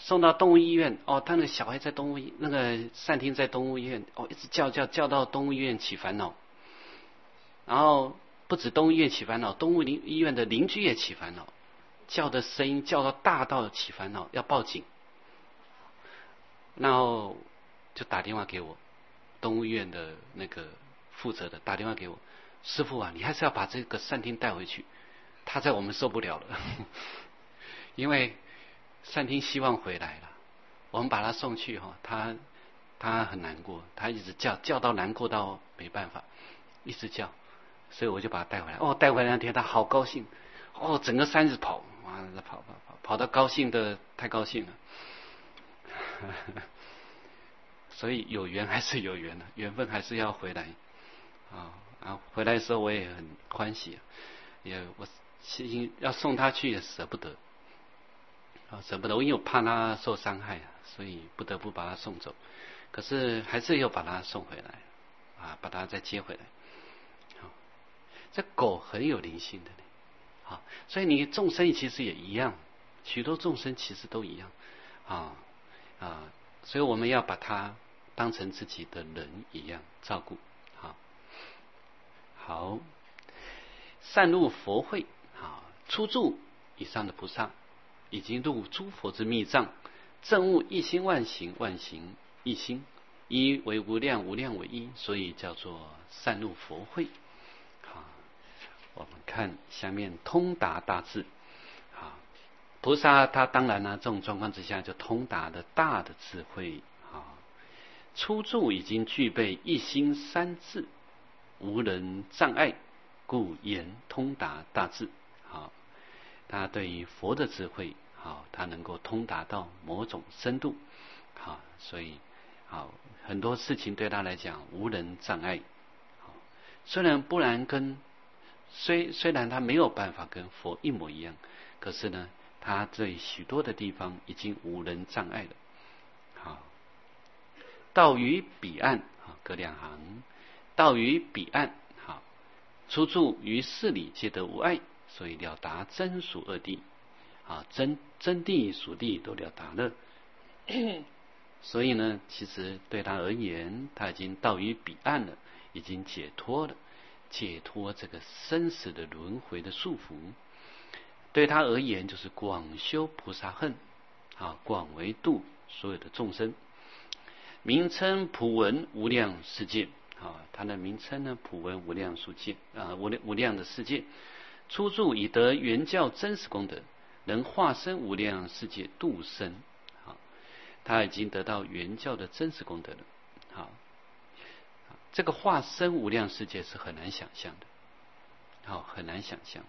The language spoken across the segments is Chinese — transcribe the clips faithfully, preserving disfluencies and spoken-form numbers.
送到动物医院，哦，他那个小孩在动物医那个善听在动物医院，哦，一直叫叫叫到动物医院起烦恼，然后不止动物医院起烦恼，动物医院的邻居也起烦恼，叫的声音叫到大到起烦恼，要报警，然后就打电话给我，动物医院的那个负责的打电话给我，师父啊，你还是要把这个善听带回去，他在我们受不了了，因为善听希望回来了，我们把他送去哈，他他很难过，他一直叫叫到难过到没办法，一直叫，所以我就把他带回来。哦，带回来那天他好高兴，哦，整个山子跑，哇，跑跑跑跑到高兴的太高兴了。所以有缘还是有缘的，缘分还是要回来啊！啊，回来的时候我也很欢喜，也我心要送他去也舍不得。啊，舍不得，因为我怕他受伤害啊，所以不得不把他送走。可是还是要把他送回来，啊，把他再接回来。好，这狗很有灵性的呢，好，所以你众生其实也一样，许多众生其实都一样，啊啊，所以我们要把它当成自己的人一样照顾。好，好，善入佛会，好，初住以上的菩萨。已经入诸佛之密藏，证悟一心万行，万行一心，一为无量，无量为一，所以叫做善入佛会。好，我们看下面通达大智。好，菩萨他当然呢，这种状况之下就通达的大的智慧。好，初住已经具备一心三智，无人障碍，故言通达大智。好，他对于佛的智慧。好，他能够通达到某种深度，好，所以好很多事情对他来讲无人障碍。好，虽然不然跟虽虽然他没有办法跟佛一模一样，可是呢，他对许多的地方已经无人障碍了。好，到于彼岸，好，隔两行，到于彼岸，好，初住于四理皆得无碍，所以了达真俗二谛。啊，真真谛属谛都了达了，所以呢，其实对他而言，他已经到于彼岸了，已经解脱了，解脱这个生死的轮回的束缚。对他而言，就是广修菩萨恨，啊，广为度所有的众生。名称普闻无量世界，啊，他的名称呢，普闻无量世界，啊，无量无量的世界。初住已得原教真实功德。能化身无量世界度生，好，他已经得到原教的真实功德了。好，这个化身无量世界是很难想象的，好，很难想象。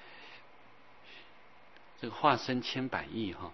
这个化身千百亿哈，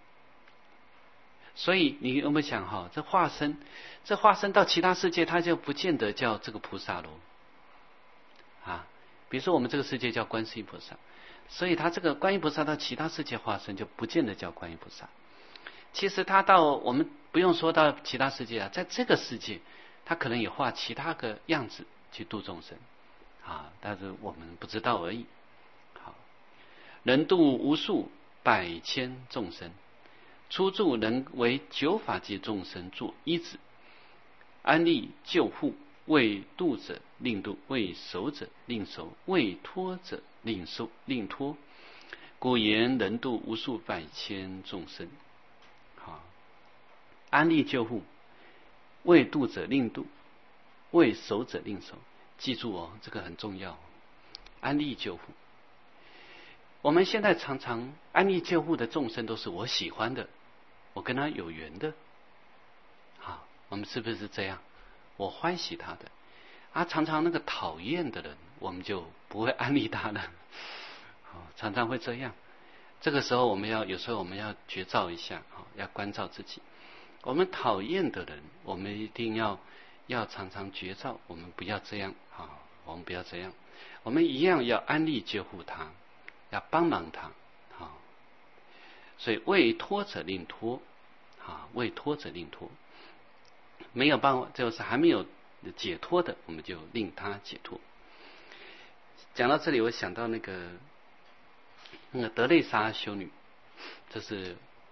所以你有没有想哈，这化身，这化身到其他世界，他就不见得叫这个菩萨喽。啊，比如说我们这个世界叫观世音菩萨。所以他这个观音菩萨到其他世界化身就不见得叫观音菩萨。其实他到我们不用说到其他世界啊，在这个世界他可能也化其他个样子去度众生啊，但是我们不知道而已。好，能度无数百千众生，初住能为九法界众生做依止，安利救护，为度者令度，为守者令守，为脱者令受令脱，故言能度无数百千众生。好，安利救护，为度者令度，为守者令守。记住哦，这个很重要。安利救护，我们现在常常安利救护的众生都是我喜欢的，我跟他有缘的。好，我们是不是这样？我欢喜他的。啊，常常那个讨厌的人，我们就不会安利他了。好，常常会这样。这个时候，我们要有时候我们要觉照一下，好，要关照自己。我们讨厌的人，我们一定要要常常觉照，我们不要这样，好，我们不要这样，我们一样要安利救护他，要帮忙他，好。所以为脱者令脱，啊，为脱者令脱，没有办法，就是还没有解脱的，我们就令他解脱。讲到这里，我想到那个那个德蕾莎修女，这是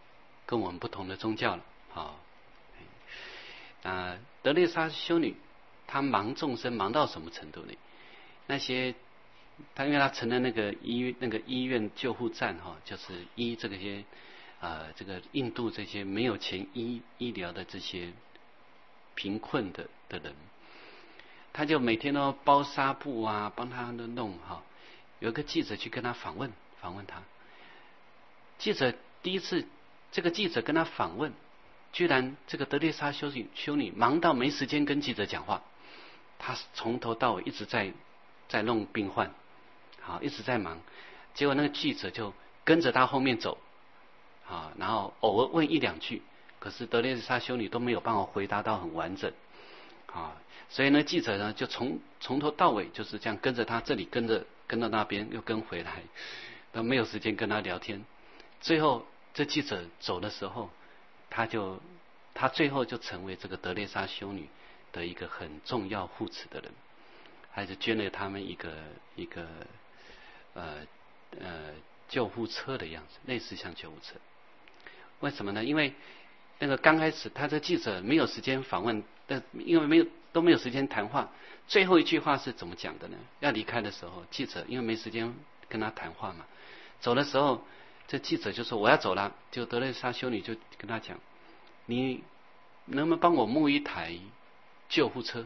跟我们不同的宗教了。啊，啊，德蕾莎修女她忙众生忙到什么程度呢？那些她因为她成了那个医那个医院救护站哈，就是医这个些啊、呃、这个印度这些没有钱医医疗的这些贫困的的人，他就每天都包纱布啊，帮他们弄哈。有一个记者去跟他访问，访问他。记者第一次，这个记者跟他访问，居然这个德蕾莎修女修女忙到没时间跟记者讲话，他从头到尾一直在在弄病患，好一直在忙。结果那个记者就跟着他后面走，啊，然后偶尔问一两句，可是德蕾莎修女都没有办法回答到很完整，啊，所以呢记者呢就从从头到尾就是这样跟着他，这里跟着跟到那边又跟回来，都没有时间跟他聊天。最后这记者走的时候，他就他最后就成为这个德蕾莎修女的一个很重要护持的人，还是捐了他们一个一个呃呃救护车的样子，类似像救护车。为什么呢？因为那个刚开始他这记者没有时间访问，但因为没有都没有时间谈话，最后一句话是怎么讲的呢？要离开的时候，记者因为没时间跟他谈话嘛，走的时候这记者就说我要走了，就德蕾莎修女就跟他讲，你能不能帮我募一台救护车？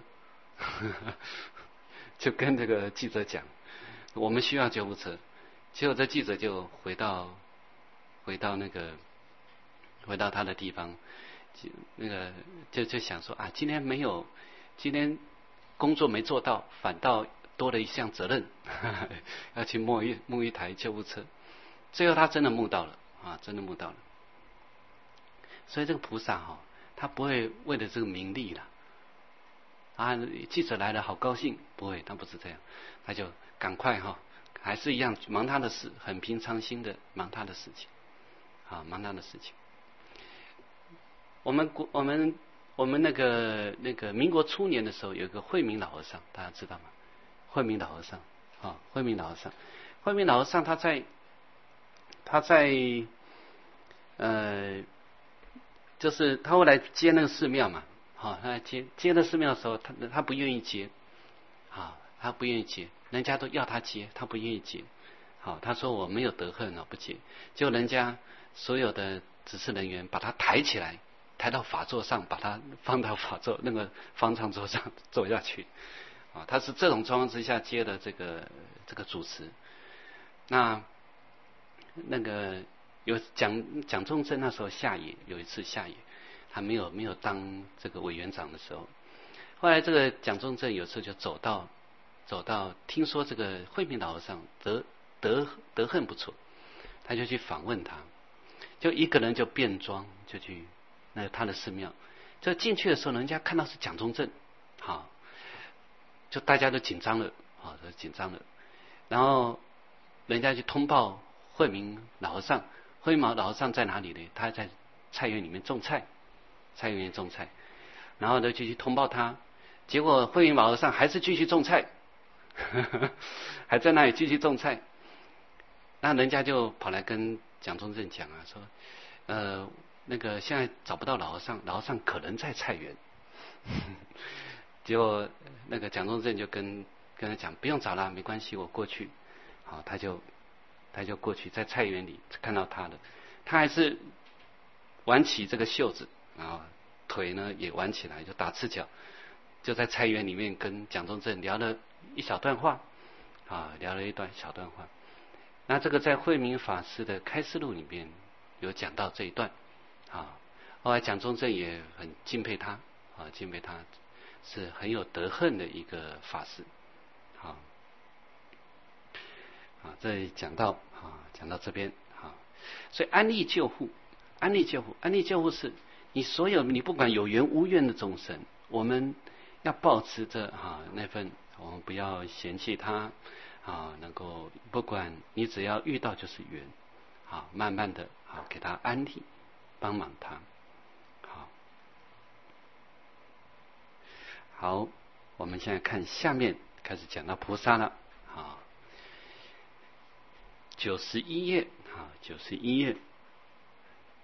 就跟这个记者讲，我们需要救护车。结果这记者就回到回到那个回到他的地方，就那个就就想说啊，今天没有，今天工作没做到，反倒多了一项责任，要去募一募一台救护车。最后他真的募到了啊，真的募到了。所以这个菩萨哈、哦，他不会为了这个名利了啊，记者来了好高兴，不会，他不是这样，他就赶快哈、哦，还是一样忙他的事，很平常心的忙他的事情，啊，忙他的事情。我们国我们我们那个那个民国初年的时候，有一个慧明老和尚，大家知道吗？慧明老和尚啊，慧明老和尚，慧明老和尚他在他在呃，就是他后来接那个寺庙嘛，好，他接接那寺庙的时候，他他不愿意接，啊，他不愿意接，人家都要他接，他不愿意接，好，他说我没有德行啊，不接，就人家所有的执事人员把他抬起来。抬到法座上，把他放到法座那个方丈桌上坐下去，啊，他是这种状况之下接的这个这个主持。那那个有蒋蒋中正那时候下野，有一次下野，他没有没有当这个委员长的时候，后来这个蒋中正有次就走到走到，听说这个慧明老和尚德德德行不错，他就去访问他，就一个人就变装就去。那他的寺庙，这进去的时候，人家看到是蒋中正，好，就大家都紧张了，好，都紧张了。然后人家去通报慧明老和尚，慧明老和尚在哪里呢？他在菜园里面种菜，菜园里面种菜。然后呢就去通报他，结果慧明老和尚还是继续种菜，呵呵还在那里继续种菜。那人家就跑来跟蒋中正讲啊，说，呃。那个现在找不到老和尚，老和尚可能在菜园。结果那个蒋中正就跟跟他讲，不用找了，没关系，我过去。好，他就他就过去，在菜园里看到他了，他还是挽起这个袖子，然后腿呢也挽起来，就打赤脚，就在菜园里面跟蒋中正聊了一小段话，啊，聊了一段小段话。那这个在慧明法师的开示录里面有讲到这一段。啊，后来蒋中正也很敬佩他，啊，敬佩他是很有德行的一个法师，啊，啊，这里讲到啊，讲到这边啊，所以安利救护，安利救护，安利救护是你所有你不管有缘无缘的众生，我们要保持着啊那份，我们不要嫌弃他啊，能够不管你只要遇到就是缘，啊，慢慢的啊给他安利。帮忙他，好，好，我们现在看下面开始讲到菩萨了，好，九十一页，好，九十一页，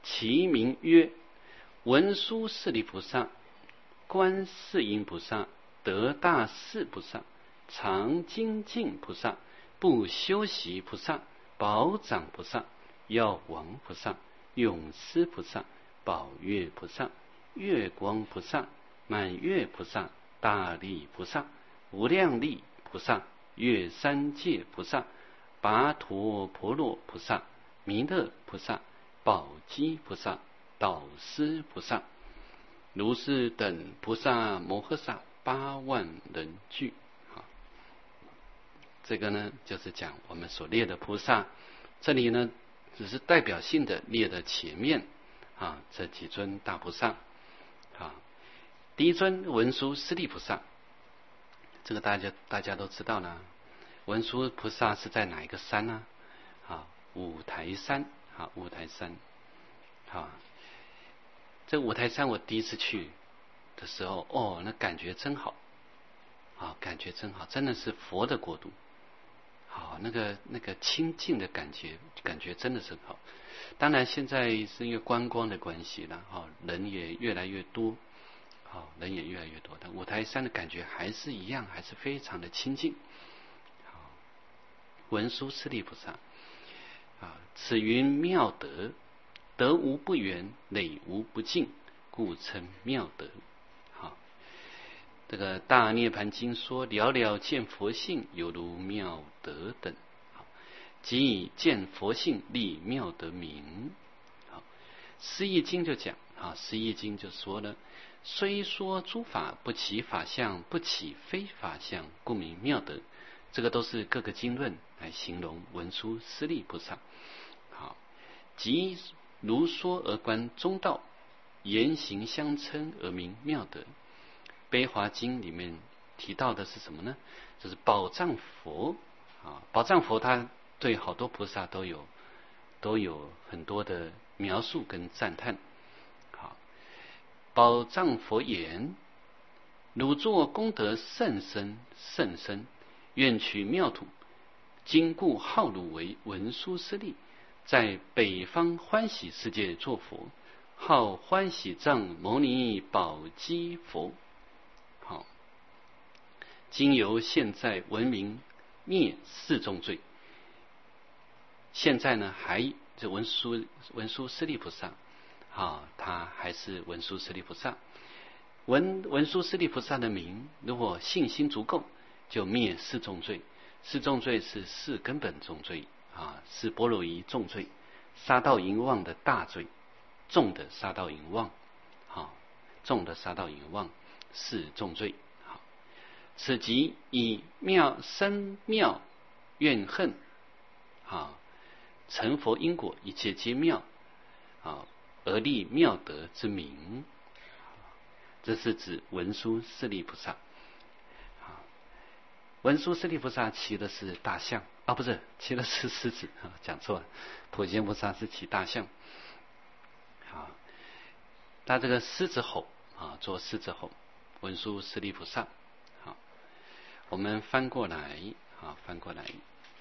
其名曰文殊师利菩萨、观世音菩萨、得大士菩萨、常精进菩萨、不修习菩萨、宝掌菩萨、药王菩萨、永施菩萨、宝月菩萨、月光菩萨、满月菩萨、大力菩萨、无量力菩萨、月三界菩萨、跋陀婆罗菩萨、弥勒菩萨、宝积菩萨、导师菩萨，如是等菩萨摩诃萨八万人俱。好，这个呢就是讲我们所列的菩萨，这里呢只是代表性的列的前面啊这几尊大菩萨。啊，第一尊文殊师利菩萨，这个大家大家都知道呢。文殊菩萨是在哪一个山呢？啊，五台山。啊，五台山。啊，这五台山我第一次去的时候，哦，那感觉真好。啊，感觉真好，真的是佛的国度。好，那个那个清净的感觉，感觉真的是很好。当然，现在是因为观光的关系了，哈，人也越来越多，好，人也越来越多。但五台山的感觉还是一样，还是非常的清净。好，文殊师利菩萨，啊，此云妙德，德无不圆，累无不尽，故称妙德。好，这个大涅盘经说，了了见佛性，犹如妙德等。即以见佛性立妙德名。好，释义经就讲啊，释义经就说了，虽说诸法不起法相，不起非法相，故名妙德。这个都是各个经论来形容文殊师利菩萨。好，即如说而观中道，言行相称而名妙德。悲华经里面提到的是什么呢？就是宝藏佛啊，宝藏佛他对好多菩萨都有都有很多的描述跟赞叹。好，宝藏佛言：汝作功德甚深甚深，愿取妙土，今故号汝为文殊师利，在北方欢喜世界作佛，号欢喜藏牟尼宝积佛。好，今由现在闻名灭四重罪。现在呢，还这文殊文殊师利菩萨，啊，他还是文殊师利菩萨。文文殊师利菩萨的名，如果信心足够，就灭四重罪。四重罪是四根本重罪啊，是波罗夷重罪，杀盗淫妄的大罪，重的杀盗淫妄，好，重的杀盗淫妄是重罪。好，此即以妙生妙怨恨，好。成佛因果，一切皆妙啊，而立妙德之名。这是指文殊师利菩萨。啊，文殊师利菩萨骑的是大象啊，不是骑的是狮子啊，讲错了。普贤菩萨是骑大象。啊，他这个狮子吼啊，做狮子吼，文殊师利菩萨。好，我们翻过来啊，翻过来。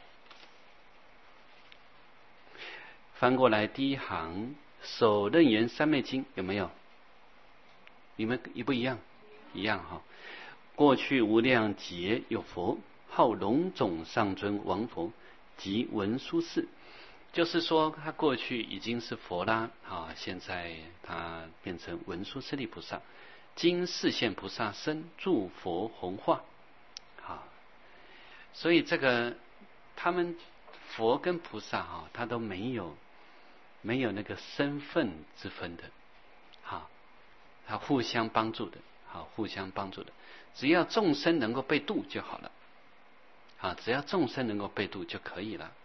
翻过来第一行，首楞严三昧经有没有？你们一不一样？一样哈。过去无量劫有佛，号龙种上尊王佛，即文殊士。就是说，他过去已经是佛啦，啊，现在他变成文殊师利菩萨。今示现菩萨身，助佛弘化。好，所以这个他们佛跟菩萨哈，他都没有。没有那个身份之分的，好，他互相帮助的，好，互相帮助的，只要众生能够被度就好了，啊，只要众生能够被度就可以了。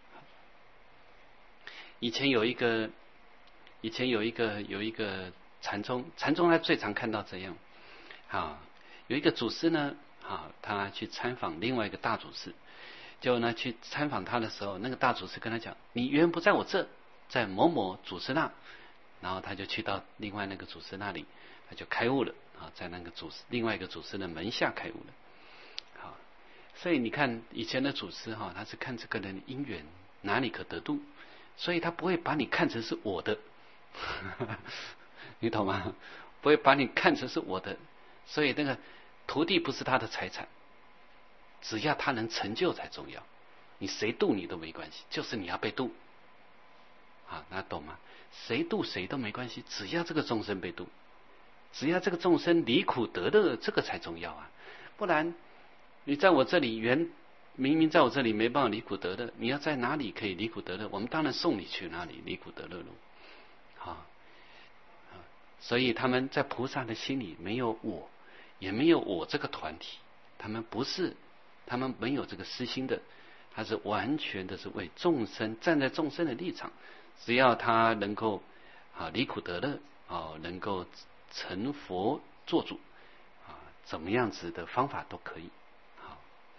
以前有一个，以前有一个有一个禅宗，禅宗他最常看到这样，啊，有一个祖师呢，啊，他去参访另外一个大祖师，就呢去参访他的时候，那个大祖师跟他讲：“你原不在我这。”在某某祖师那，然后他就去到另外那个祖师那里，他就开悟了啊，在那个祖师另外一个祖师的门下开悟了。好，所以你看以前的祖师哈，他是看这个人的因缘哪里可得度，所以他不会把你看成是我的， 你懂吗？不会把你看成是我的，所以那个徒弟不是他的财产，只要他能成就才重要。你谁度你都没关系，就是你要被度。啊，那懂吗？谁度谁都没关系，只要这个众生被度，只要这个众生离苦得乐，这个才重要啊！不然你在我这里原明明在我这里没办法离苦得乐，你要在哪里可以离苦得乐？我们当然送你去哪里离苦得乐喽。啊，所以他们在菩萨的心里没有我，也没有我这个团体，他们不是，他们没有这个私心的，他是完全的是为众生，站在众生的立场，只要他能够啊离苦得乐啊，能够成佛做主啊，怎么样子的方法都可以。好，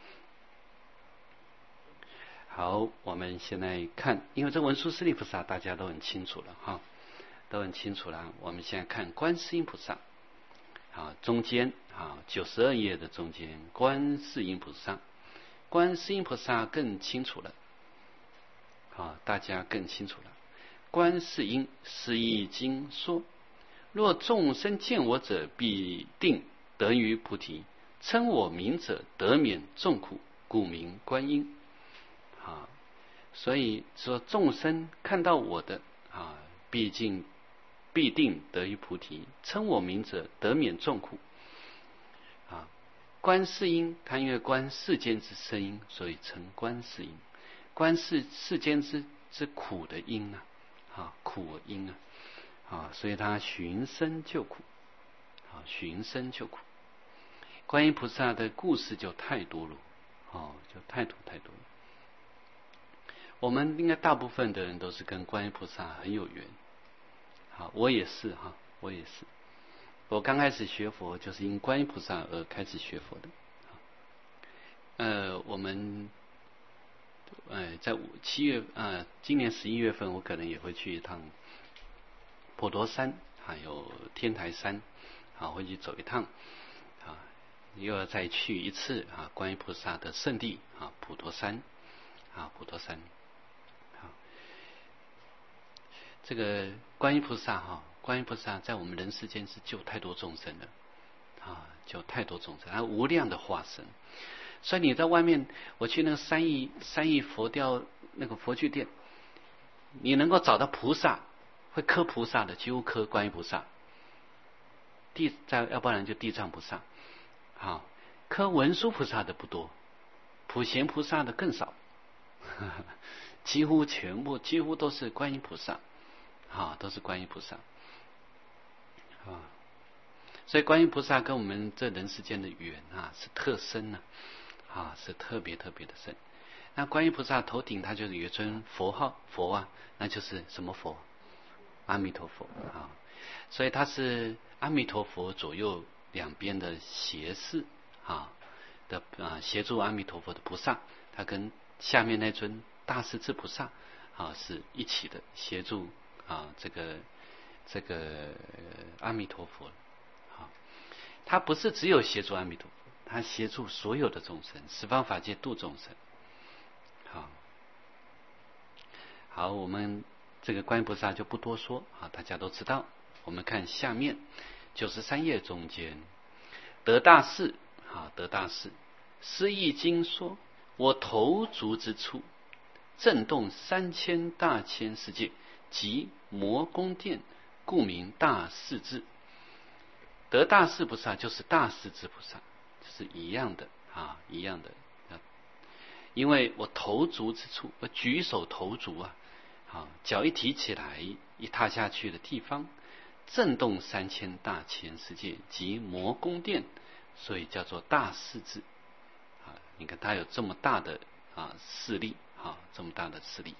好，我们现在看，因为这文殊师利菩萨大家都很清楚了哈，都很清楚了。我们现在看观世音菩萨啊，中间啊九十二页的中间，观世音菩萨。观世音菩萨更清楚了，啊，大家更清楚了。观世音，是义经说：若众生见我者，必定得于菩提；称我名者，得免众苦，故名观音。啊，所以说众生看到我的啊，毕竟必定得于菩提；称我名者，得免众苦。啊。观世音，他因为观世间之声音，所以称观世音。观世世间之之苦的因啊，啊苦因啊，啊，所以他寻声救苦，啊寻声救苦。观音菩萨的故事就太多了，哦，就太多太多了。我们应该大部分的人都是跟观音菩萨很有缘，好，我也是哈，我也是。我刚开始学佛就是因观音菩萨而开始学佛的。呃，我们呃在七月呃今年十一月份，我可能也会去一趟普陀山，还有天台山，啊，会去走一趟，啊，又要再去一次啊观音菩萨的圣地啊普陀山，啊普陀山，啊，这个观音菩萨哈。观音菩萨在我们人世间是救太多众生了，啊，救太多众生，他无量的化身。所以你在外面，我去那个三义三义佛雕那个佛具店，你能够找到菩萨会刻菩萨的，几乎刻观音菩萨，地再要不然就地藏菩萨，好，刻文殊菩萨的不多，普贤菩萨的更少，呵呵，几乎全部几乎都是观音菩萨，啊，都是观音菩萨。啊，所以观音菩萨跟我们这人世间的缘啊是特深呢，啊，啊是特别特别的深。那观音菩萨头顶它就是有一尊佛号佛啊，那就是什么佛？阿弥陀佛啊。所以它是阿弥陀佛左右两边的胁侍啊的啊协助阿弥陀佛的菩萨，它跟下面那尊大势至菩萨啊是一起的协助啊这个。这个阿弥陀佛，好，他不是只有协助阿弥陀佛，他协助所有的众生，十方法界度众生。好，好，我们这个观音菩萨就不多说啊，大家都知道。我们看下面九十三页中间，得大士啊，得大士，师义经说：我头足之处，震动三千大千世界，即摩宫殿。故名大势至。得大势菩萨就是大势至菩萨，是一样的啊，一样的。因为我头足之处，我举手投足啊，啊，脚一提起来，一踏下去的地方，震动三千大千世界，即摩宫殿，所以叫做大势至。啊，你看它有这么大的啊势力，啊，这么大的势力。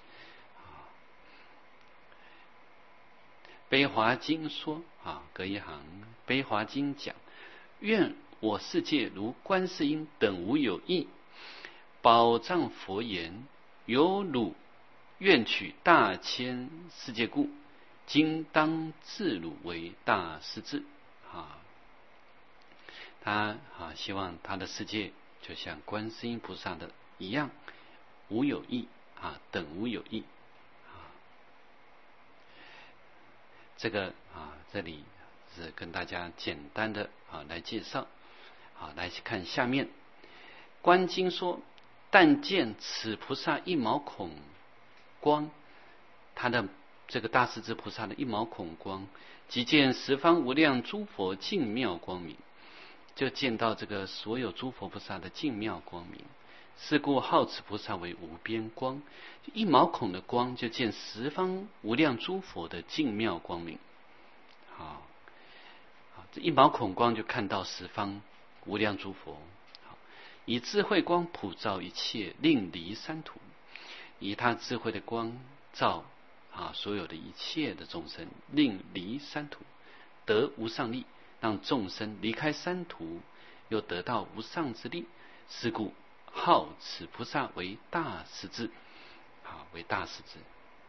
悲华经说啊，隔一行，悲华经讲：愿我世界如观世音等无有异，宝藏佛言：有汝愿取大千世界故，今当自汝为大势至。啊，他啊希望他的世界就像观世音菩萨的一样，无有异啊，等无有异。 这个啊，这里是跟大家简单的啊来介绍。好，来看下面，观经说，但见此菩萨一毛孔光，他的这个大势至菩萨的一毛孔光，即见十方无量诸佛净妙光明，就见到这个所有诸佛菩萨的净妙光明。是故号此菩萨为无边光，一毛孔的光就见十方无量诸佛的净妙光明。好，好，这一毛孔光就看到十方无量诸佛。好，以智慧光普照一切，令离三途。以他智慧的光照啊所有的一切的众生，令离三途，得无上利，让众生离开三途，又得到无上之利。是故号此菩萨为大势至，好，为大势至。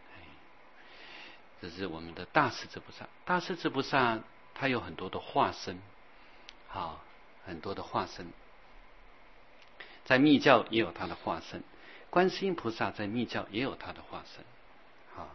这是我们的大势至菩萨。大势至菩萨他有很多的化身，好，很多的化身，在密教也有他的化身。观世音菩萨在密教也有他的化身，好，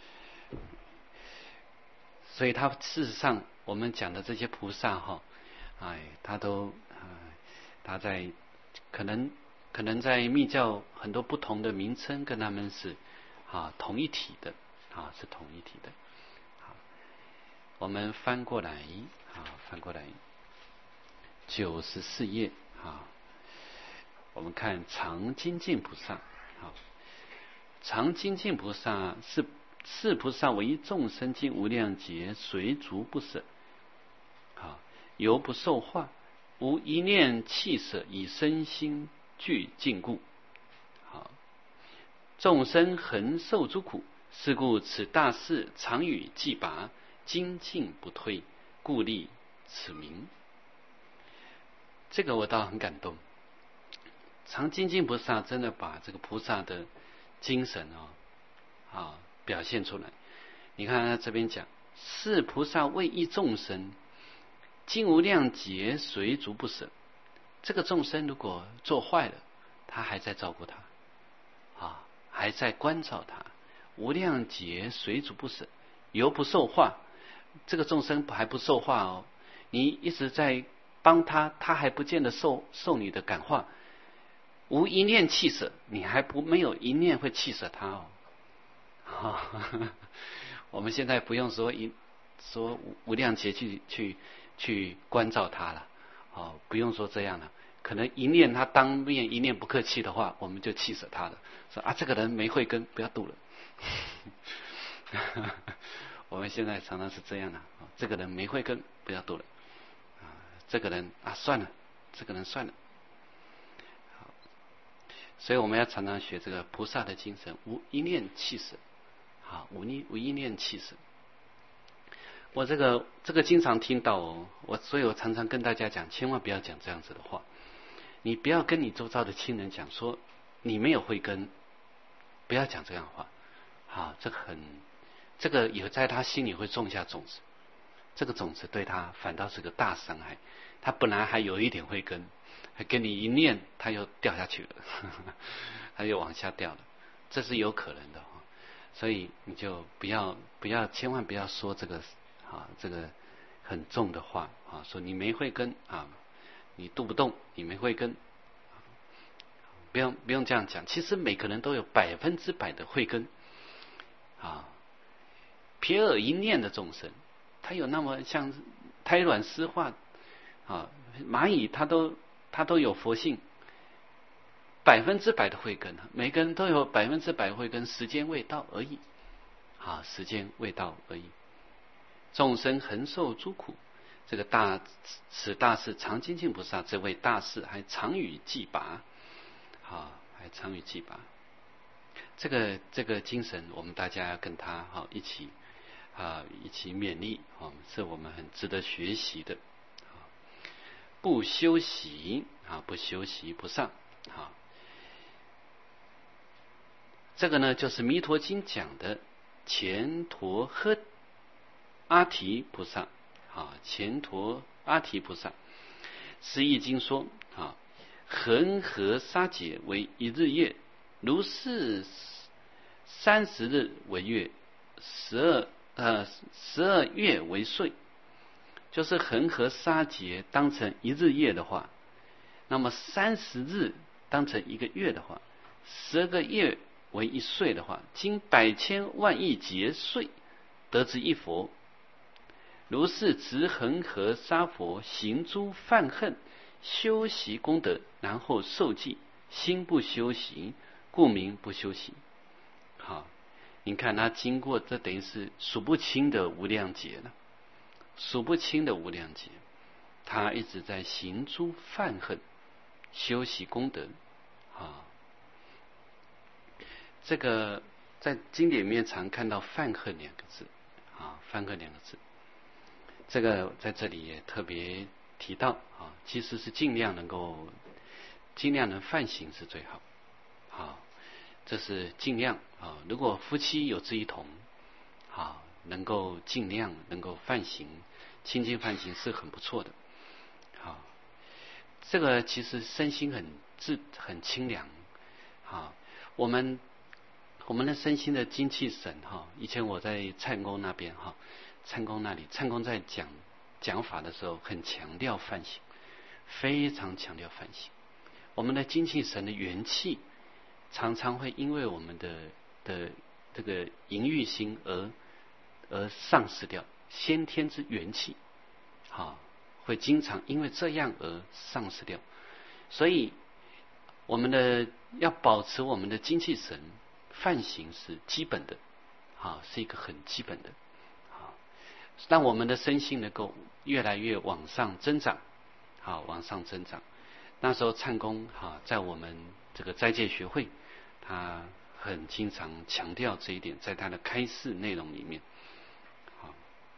所以他事实上我们讲的这些菩萨哈，哎，他都啊，他在可能。可能在密教很多不同的名称跟他们是啊同一体的，啊是同一体的。好，我们翻过来啊，翻过来九十四页啊，我们看常精进菩萨。好，常精进菩萨是是菩萨为众生经无量劫，随逐不舍，好，犹不受化，无一念弃舍，以身心具禁锢。好，众生恒受诸苦，是故此大士常与既拔，精进不退，故立此名。这个我倒很感动。常精进菩萨真的把这个菩萨的精神哦，啊表现出来。你看他这边讲，是菩萨为益众生，经无量劫，随逐不舍。这个众生如果做坏了，他还在照顾他，啊，还在关照他，无量劫随逐不舍，犹不受化。这个众生还不受化哦，你一直在帮他，他还不见得受受你的感化。无一念弃舍，你还不没有一念会弃舍他哦。啊，我们现在不用说一说无量劫去去去关照他了。哦，不用说这样了，可能一念他当面一念不客气的话，我们就气死他了。说啊，这个人没慧根，不要度了。我们现在常常是这样的，这个人没慧根，不要度了。啊，这个人啊，算了，这个人算了。好，所以我们要常常学这个菩萨的精神，无一念弃舍。好，无一无一念弃舍。我这个这个经常听到哦，我所以我常常跟大家讲，千万不要讲这样子的话。你不要跟你周遭的亲人讲说你没有慧根，不要讲这样的话。好，这个很这个也在他心里会种下种子，这个种子对他反倒是个大伤害。他本来还有一点慧根，还跟你一念，他又掉下去了，他又往下掉了，这是有可能的。所以你就不要不要千万不要说这个。啊，这个很重的话啊，说你没慧根啊，你度不动，你没慧根，不用不用这样讲。其实每个人都有百分之百的慧根啊，瞥耳一念的众生，他有那么像胎卵湿化啊，蚂蚁它都它都有佛性，百分之百的慧根，每个人都有百分之百慧根，时间未到而已啊，时间未到而已。众生恒受诸苦，这个大此大士常精进菩萨，这位大士还常与既拔，好，还常与既拔。这个这个精神，我们大家要跟他好一起啊一起勉励啊，是我们很值得学习的。不修习啊，不修习不上啊。这个呢，就是《弥陀经》讲的乾陀诃阿提菩萨啊，乾陀阿提菩萨，释义经说啊，恒河沙劫为一日夜，如是三十日为月，十二呃十二月为岁，就是恒河沙劫当成一日夜的话，那么三十日当成一个月的话，十二个月为一岁的话，经百千万亿劫岁得之一佛。如是执恒河沙佛，行诸犯恨，修习功德，然后受记，心不修习，故名不修习。好，你看他经过这等于是数不清的无量劫了，数不清的无量劫，他一直在行诸犯恨，修习功德。啊，这个在经典里面常看到犯恨两个字，啊，犯恨两个字。这个在这里也特别提到啊，其实是尽量能够尽量能犯行是最好，好，这是尽量啊。如果夫妻有志一同，好，能够尽量能够犯行，清净犯行是很不错的。好，这个其实身心很自很清凉。好，我们我们的身心的精气神哈，以前我在禅宫那边哈。禅公那里，禅公在讲讲法的时候，很强调梵行，非常强调梵行。我们的精气神的元气，常常会因为我们的的这个淫欲心而而丧失掉先天之元气，好，会经常因为这样而丧失掉。所以，我们的要保持我们的精气神，梵行是基本的，好，是一个很基本的。让我们的身心能够越来越往上增长，好，往上增长。那时候禅公哈，在我们这个斋戒学会，他很经常强调这一点，在他的开示内容里面。好，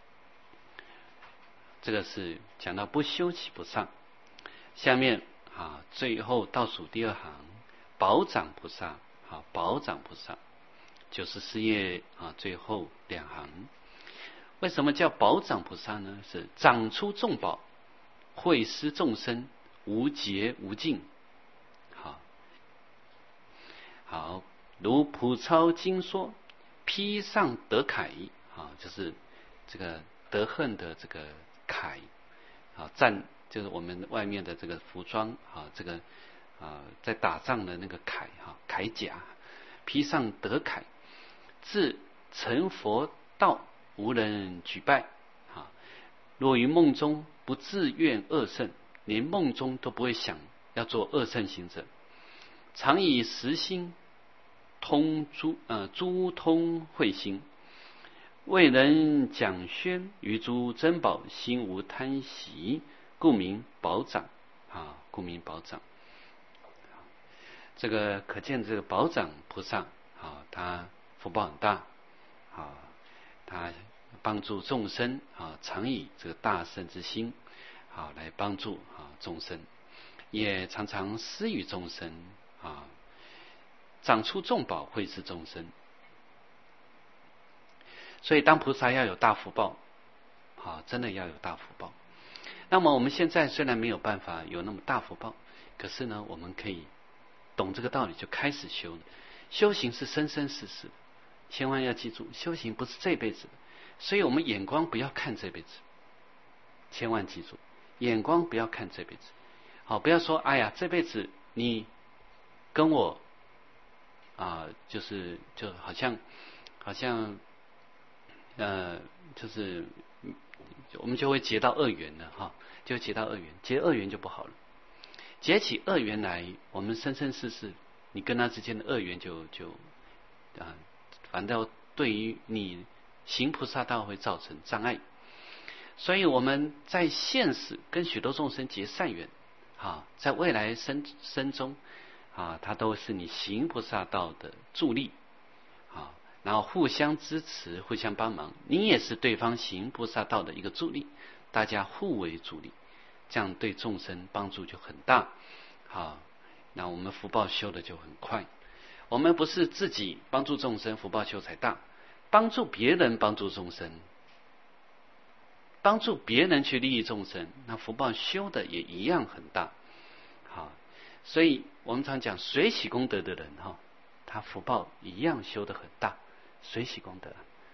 这个是讲到不修其不上。下面啊，最后倒数第二行，宝掌菩萨，好，宝掌菩萨，九十四页啊，最后两行。为什么叫宝掌菩萨呢？是掌出众宝，惠施众生，无竭无尽。好，好，如普超经说，披上德铠，啊，就是这个德恨的这个铠，啊，战就是我们外面的这个服装，啊，这个啊在打仗的那个铠，哈，铠甲，披上德铠，自成佛道。无人举拜，啊！若于梦中不自愿恶圣，连梦中都不会想要做恶圣行者，常以实心通诸呃诸通慧心，为人讲宣于诸珍宝，心无贪习，故名宝掌啊，故名宝掌。这个可见这个宝掌菩萨啊，他福报很大啊。他帮助众生啊，常以这个大圣之心啊来帮助啊众生，也常常施与众生啊，长出众宝，惠施众生。所以，当菩萨要有大福报，啊，真的要有大福报。那么，我们现在虽然没有办法有那么大福报，可是呢，我们可以懂这个道理，就开始修了。修行是生生世世的。千万要记住，修行不是这辈子的，所以我们眼光不要看这辈子，千万记住，眼光不要看这辈子。好，不要说哎呀，这辈子你跟我啊、呃，就是就好像好像呃，就是我们就会结到恶缘了哈，就结到恶缘，结恶缘就不好了。结起恶缘来，我们生生世世，你跟他之间的恶缘就就啊。反倒对于你行菩萨道会造成障碍，所以我们在现实跟许多众生结善缘，啊，在未来生生中，啊，它都是你行菩萨道的助力，啊，然后互相支持，互相帮忙，你也是对方行菩萨道的一个助力，大家互为助力，这样对众生帮助就很大，啊，那我们福报修的就很快。我们不是自己帮助众生，福报修才大；帮助别人帮助众生，帮助别人去利益众生，那福报修的也一样很大。好，所以我们常讲随喜功德的人哈，他福报一样修得很大，随喜功德。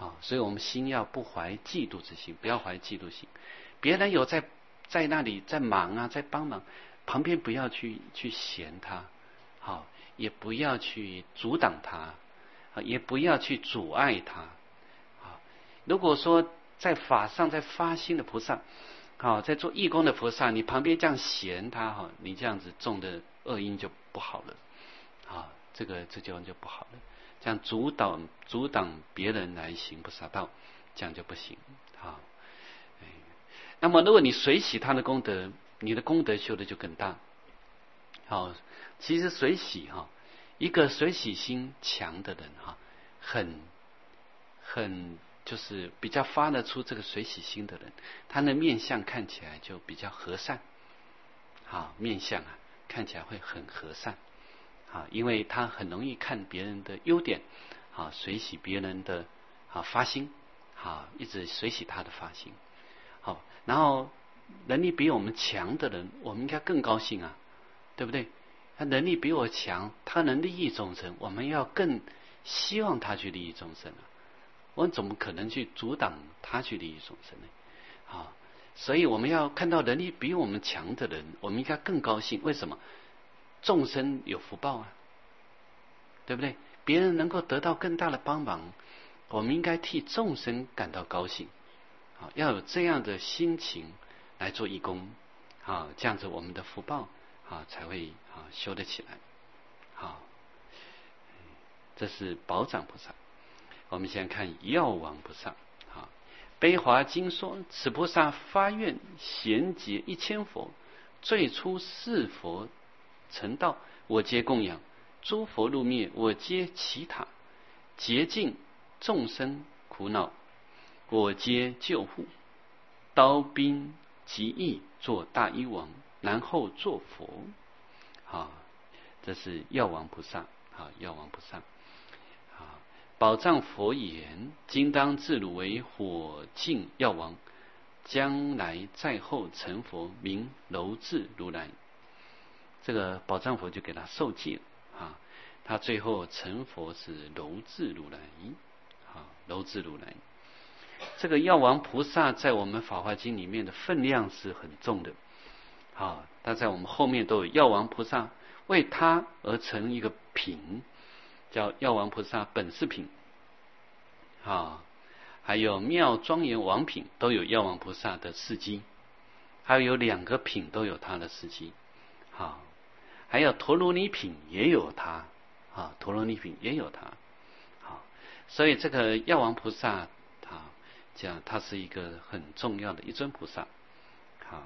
好，所以我们心要不怀嫉妒之心，不要怀嫉妒心。别人有在在那里在忙啊，在帮忙，旁边不要去去嫌他，好，也不要去阻挡他，也不要去阻碍他。好，如果说在法上在发心的菩萨，好，在做义工的菩萨，你旁边这样嫌他哈，你这样子种的恶因就不好了。啊，这个这就就不好了。这样阻挡阻挡别人来行菩萨道，这样就不行。啊，哎，那么如果你随喜他的功德，你的功德修的就更大。好，其实随喜哈，一个随喜心强的人哈，很很就是比较发得出这个随喜心的人，他的面相看起来就比较和善。好，面相啊看起来会很和善。啊，因为他很容易看别人的优点，啊，随喜别人的啊发心，啊，一直随喜他的发心，好，然后能力比我们强的人，我们应该更高兴啊，对不对？他能力比我强，他能利益众生，我们要更希望他去利益众生啊，我们怎么可能去阻挡他去利益众生呢？啊，所以我们要看到能力比我们强的人，我们应该更高兴。为什么？众生有福报啊，对不对？别人能够得到更大的帮忙，我们应该替众生感到高兴。好，要有这样的心情来做义工，啊，这样子我们的福报啊才会啊修得起来。好，这是宝掌菩萨。我们先看药王菩萨。啊，悲华经说，此菩萨发愿贤劫一千佛，最初是佛成道，我皆供养；诸佛入灭，我皆祈塔；竭尽众生苦恼，我皆救护。刀兵极易做大医王，然后做佛。啊，这是药王菩萨。啊，药王菩萨。啊，宝藏佛言：今当自汝为火镜药王，将来在后成佛，名楼智如来。这个宝藏佛就给他受戒啊，他最后成佛是楼智如来啊，楼智如来。这个药王菩萨在我们法华经里面的分量是很重的啊，但在我们后面都有药王菩萨为他而成一个品，叫药王菩萨本事品啊，还有妙庄严王品都有药王菩萨的事迹，还有两个品都有他的事迹。好，还有陀罗尼品也有他啊，陀罗尼品也有他。好，所以这个药王菩萨啊，讲他是一个很重要的一尊菩萨。好，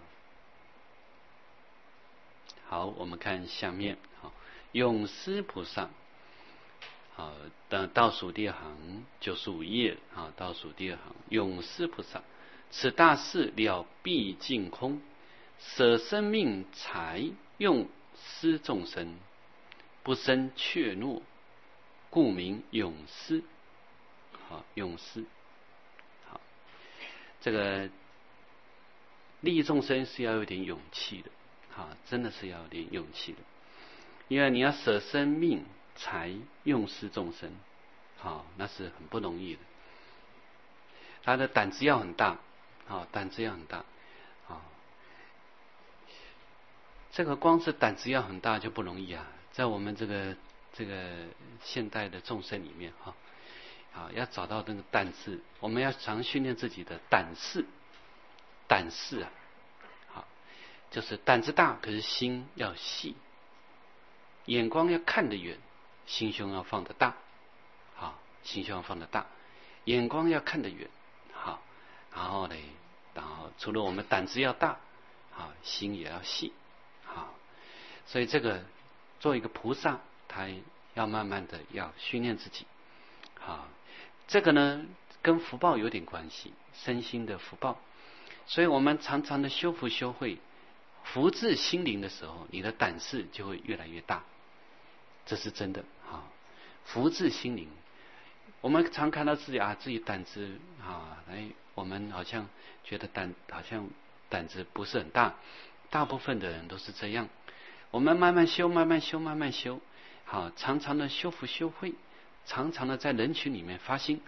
好，我们看下面。好，永施菩萨。好，等倒数第二行九十五页啊，倒数第二行，永施菩萨，此大事了毕竟空，舍生命财用施众生，不生怯懦，故名永施。好，永施。好，这个利益众生是要有点勇气的，好，真的是要有点勇气的，因为你要舍生命财用施众生，好，那是很不容易的。他的胆子要很大，好，胆子要很大，好，这个光是胆子要很大就不容易啊，在我们这个这个现代的众生里面哈，啊，要找到那个胆识，我们要常训练自己的胆识，胆识啊，好，就是胆子大，可是心要细，眼光要看得远，心胸要放得大，好，心胸要放得大，眼光要看得远，好，然后呢，然后除了我们胆子要大，好，心也要细，好，所以这个做一个菩萨，他要慢慢的要训练自己，好，这个呢跟福报有点关系，身心的福报，所以我们常常的修福修慧，福至心灵的时候，你的胆识就会越来越大，这是真的啊。福至心灵，我们常看到自己啊，自己胆子啊，哎，我们好像觉得胆好像胆子不是很大，大部分的人都是这样。我们慢慢修，慢慢修，慢慢修，好，常常的修福修慧，常常的在人群里面发心，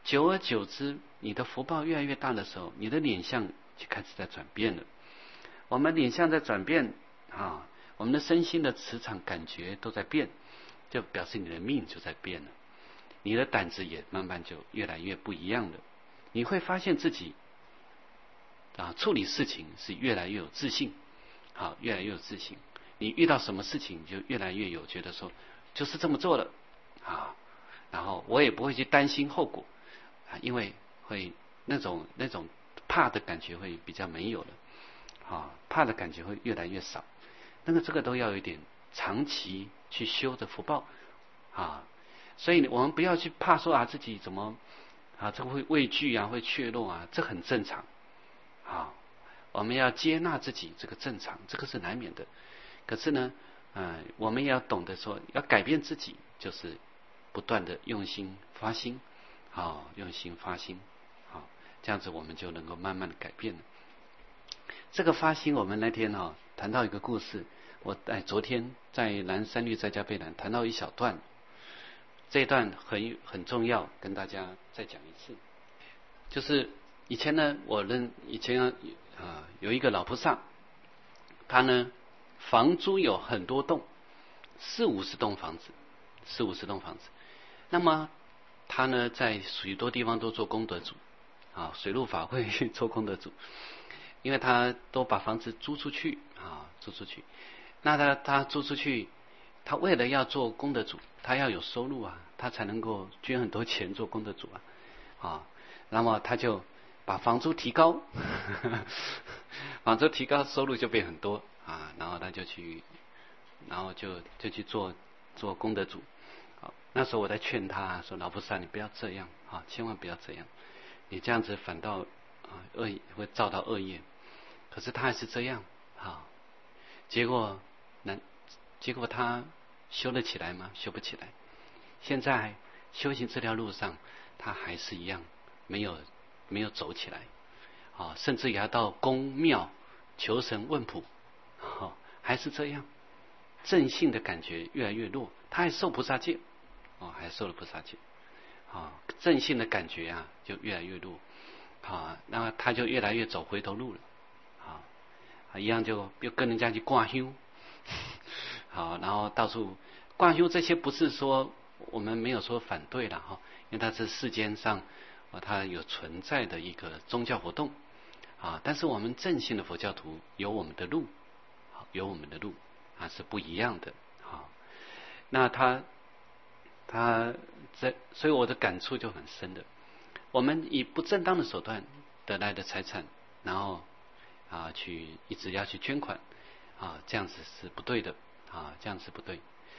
久而久之，你的福报越来越大的时候，你的脸相就开始在转变了。我们脸相在转变啊，我们的身心的磁场感觉都在变，就表示你的命就在变了。你的胆子也慢慢就越来越不一样了。你会发现自己啊，处理事情是越来越有自信，好，越来越有自信。你遇到什么事情，就越来越有觉得说，就是这么做了啊，然后我也不会去担心后果啊，因为会那种那种怕的感觉会比较没有了，啊，怕的感觉会越来越少。那个这个都要有一点长期去修的福报啊，所以我们不要去怕说啊自己怎么啊这个会畏惧啊，会怯懦啊，这很正常。好，我们要接纳自己，这个正常，这个是难免的。可是呢，呃，我们也要懂得说，要改变自己，就是不断的用心发心，好，用心发心，好，这样子我们就能够慢慢的改变了。这个发心，我们那天哈、哦、谈到一个故事，我在昨天在南三律在家备览谈到一小段，这一段很很重要，跟大家再讲一次，就是以前呢，我认以前啊、呃、有一个老菩萨，他呢房租有很多栋，四五十栋房子，四五十栋房子。那么他呢在许多地方都做功德主啊，水陆法会做功德主，因为他都把房子租出去啊，租出去。那他他租出去，他为了要做功德主，他要有收入啊，他才能够捐很多钱做功德主啊啊。那么他就把房租提高，房租提高，收入就变很多啊。然后他就去，然后就就去做做功德主。好，那时候我在劝他说：“老菩萨，你不要这样啊，千万不要这样，你这样子反倒啊恶会造到恶业。”可是他还是这样啊，结果难，结果他修得起来吗？修不起来。现在修行这条路上，他还是一样没有没有走起来啊，甚至也要到宫庙求神问卜，啊，还是这样，正性的感觉越来越弱，他还受菩萨戒，哦，还受了菩萨戒，啊，正性的感觉啊就越来越弱，啊，那他就越来越走回头路了，啊，一样就又跟人家去挂香，好，然后到处挂香，这些不是说我们没有说反对了哈，因为它是世间上啊它有存在的一个宗教活动啊，但是我们正信的佛教徒有我们的路，有我们的路啊是不一样的啊。那他他在，所以我的感触就很深的。我们以不正当的手段得来的财产，然后啊去一直要去捐款啊，这样子是不对的啊，这样是不对。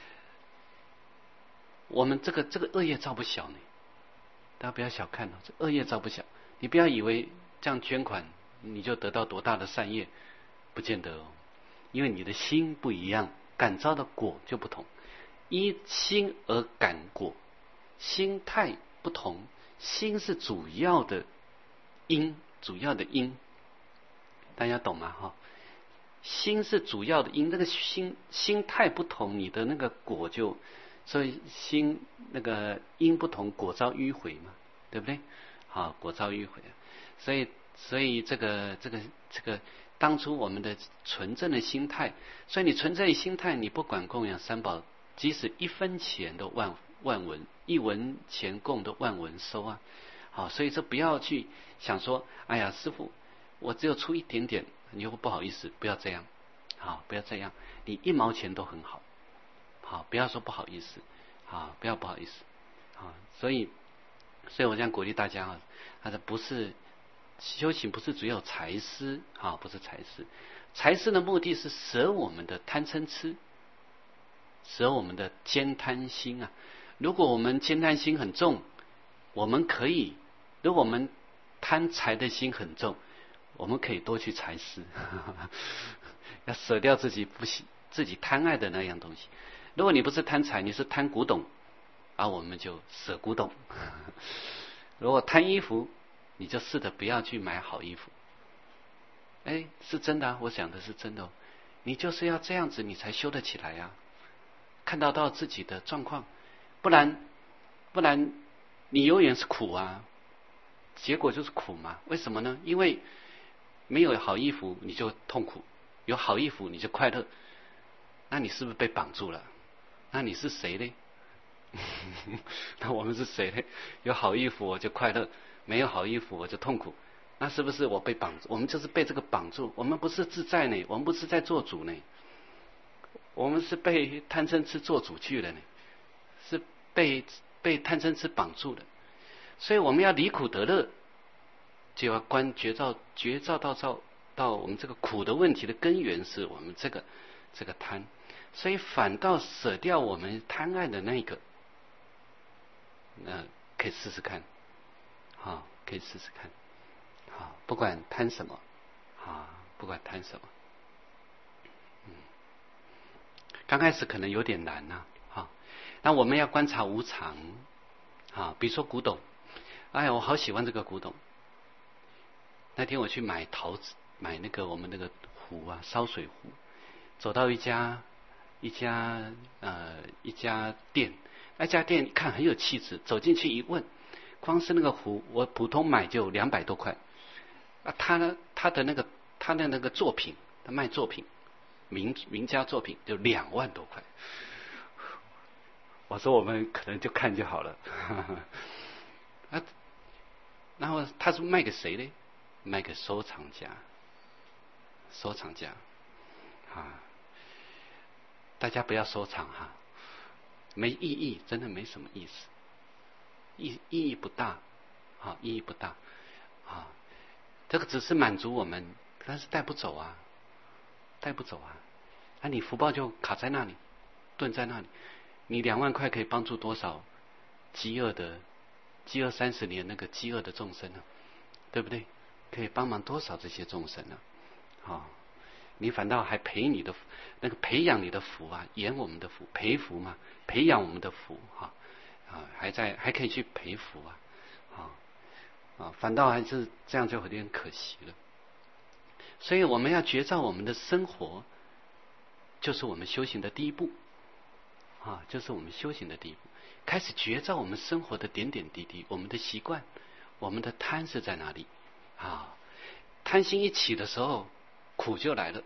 我们这个这个恶业造不小呢，大家不要小看哦，这恶业造不小。你不要以为这样捐款你就得到多大的善业，不见得哦，因为你的心不一样，感召的果就不同。依心而感果，心态不同，心是主要的因，主要的因，大家懂吗？哈，心是主要的因，那个心心态不同，你的那个果就。所以心那个因不同，果遭迂回嘛，对不对？好，果遭迂回。所以，所以这个这个这个，当初我们的纯正的心态，所以你纯正的心态，你不管供养三宝，即使一分钱都万万文，一文钱供都万文收啊。好，所以这不要去想说，哎呀，师父，我只有出一点点，你又不好意思，不要这样，好，不要这样，你一毛钱都很好。好，不要说不好意思，好，不要不好意思，好，所以，所以我这样鼓励大家啊，他说不是修行，不是只有财施，啊，不是财施，财施的目的是舍我们的贪嗔痴，舍我们的悭贪心啊。如果我们悭贪心很重，我们可以，如果我们贪财的心很重，我们可以多去财施，要舍掉自己不喜、自己贪爱的那样东西。如果你不是贪财，你是贪古董，啊，我们就舍古董。如果贪衣服，你就试着不要去买好衣服。哎，是真的啊，我想的是真的哦。你就是要这样子，你才修得起来呀、啊。看到到自己的状况，不然不然你永远是苦啊。 结果就是苦嘛。为什么呢？因为没有好衣服你就痛苦，有好衣服你就快乐。那你是不是被绑住了？那你是谁呢？那我们是谁呢？有好衣服我就快乐，没有好衣服我就痛苦。那是不是我被绑住？我们就是被这个绑住，我们不是自在呢，我们不是在做主呢，我们是被贪嗔痴做主去了呢，是被被贪嗔痴绑住的。所以我们要离苦得乐，就要观觉照，觉照到照到我们这个苦的问题的根源是我们这个这个贪，所以反倒舍掉我们贪爱的那个，那可以试试看，好，可以试试看。啊，不管贪什么，啊，不管贪什么，嗯，刚开始可能有点难呐，啊，那我们要观察无常，啊，比如说古董，哎呀，我好喜欢这个古董。那天我去买陶瓷，买那个我们那个壶啊，烧水壶，走到一家一家呃一家店，那家店看很有气质，走进去一问，光是那个壶，我普通买就两百多块。啊，他呢，他的那个他的那个作品，他卖作品，名名家作品就两万多块。我说我们可能就看就好了。啊，然后他是卖给谁呢？卖给收藏家。收藏家，啊，大家不要收藏哈，没意义，真的没什么意思，意意义不大，啊，意义不大，啊。这个只是满足我们，但是带不走啊，带不走啊！那、啊、你福报就卡在那里，顿在那里。你两万块可以帮助多少饥饿的、饥饿三十年那个饥饿的众生呢、啊？对不对？可以帮忙多少这些众生呢、啊？哦，你反倒还培你的那个培养你的福啊，延我们的福，培福嘛，培养我们的福哈啊，还在还可以去培福啊，啊。啊，反倒还是这样就有点可惜了。所以我们要觉照我们的生活，就是我们修行的第一步啊，就是我们修行的第一步。开始觉照我们生活的点点滴滴，我们的习惯，我们的贪是在哪里啊？贪心一起的时候，苦就来了，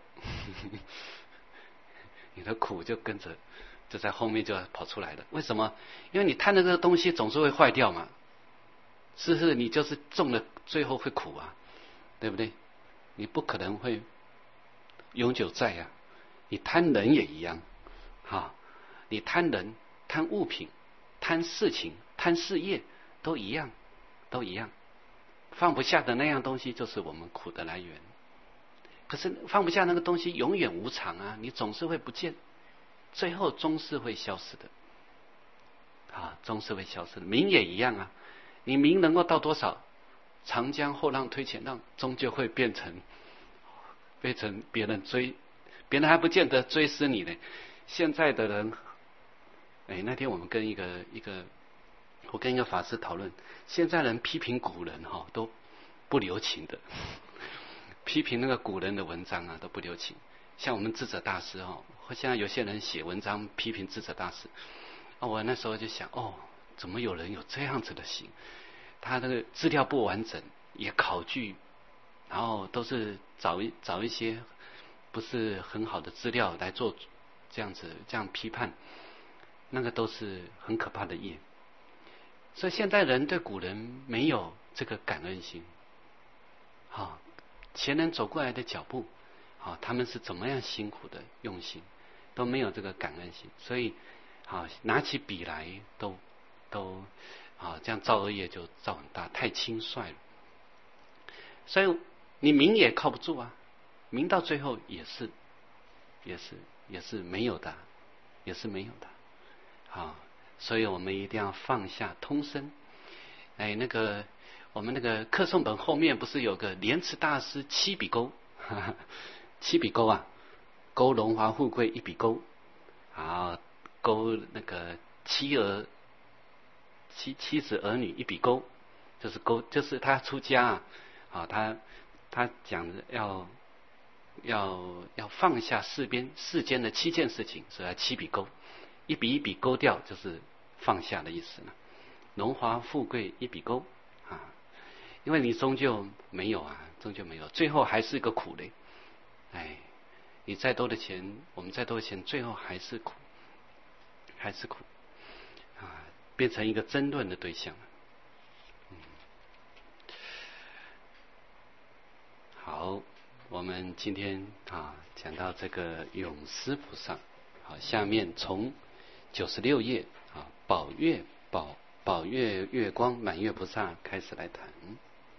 你的苦就跟着就在后面就要跑出来了。为什么？因为你贪的这个东西总是会坏掉嘛。是不是你就是种了，最后会苦啊，对不对？你不可能会永久在呀、啊。你贪人也一样，啊，你贪人、贪物品、贪事情、贪事业，都一样，都一样。放不下的那样东西，就是我们苦的来源。可是放不下那个东西，永远无常啊，你总是会不见，最后终是会消失的，啊，终是会消失的。名也一样啊。你名能够到多少？长江后浪推前浪，终究会变成变成别人追，别人还不见得追思你呢。现在的人，哎，那天我们跟一个一个，我跟一个法师讨论，现在人批评古人哈、哦、都不留情的，批评那个古人的文章啊都不留情。像我们智者大师哈、哦，或现在有些人写文章批评智者大师，啊，我那时候就想哦。怎么有人有这样子的心？他那个资料不完整，也考据，然后都是找一找一些不是很好的资料来做这样子这样批判，那个都是很可怕的业。所以现代人对古人没有这个感恩心，好、啊，前人走过来的脚步，好、啊，他们是怎么样辛苦的用心，都没有这个感恩心，所以好、啊、拿起笔来都。都啊，这样造恶业就造很大，太轻率了。所以你名也靠不住啊，名到最后也是，也是也是没有的，也是没有的啊。所以我们一定要放下通身。哎，那个我们那个课诵本后面不是有个莲池大师七笔勾，哈哈七笔勾啊，勾荣华富贵一笔勾，啊，勾那个妻儿。妻妻子儿女一笔勾，就是勾，就是他出家啊，啊，他他讲的要要要放下世边世间的七件事情，所以要七笔勾，一笔一笔勾掉，就是放下的意思呢。荣华富贵一笔勾啊， 因为你终究没有啊，终究没有，最后还是个苦嘞。哎，你再多的钱，我们再多的钱，最后还是苦，还是苦啊，变成一个争论的对象。嗯，好，我们今天啊讲到这个永施菩萨，好，下面从九十六页啊宝月宝宝月月光满月菩萨开始来谈。